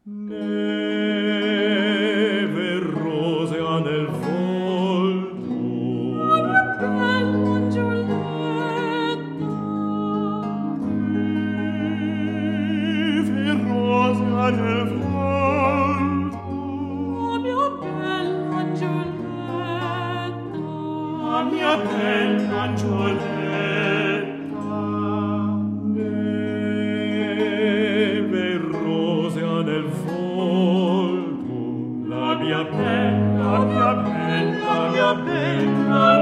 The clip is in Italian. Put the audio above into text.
Neve rosea nel volto. Bella Giulietta. Neve rosea nel volto. Mia bella Giulietta. Mia bella Giulietta. Neve rosea nel volto. La mia bella, mia bella, mia bella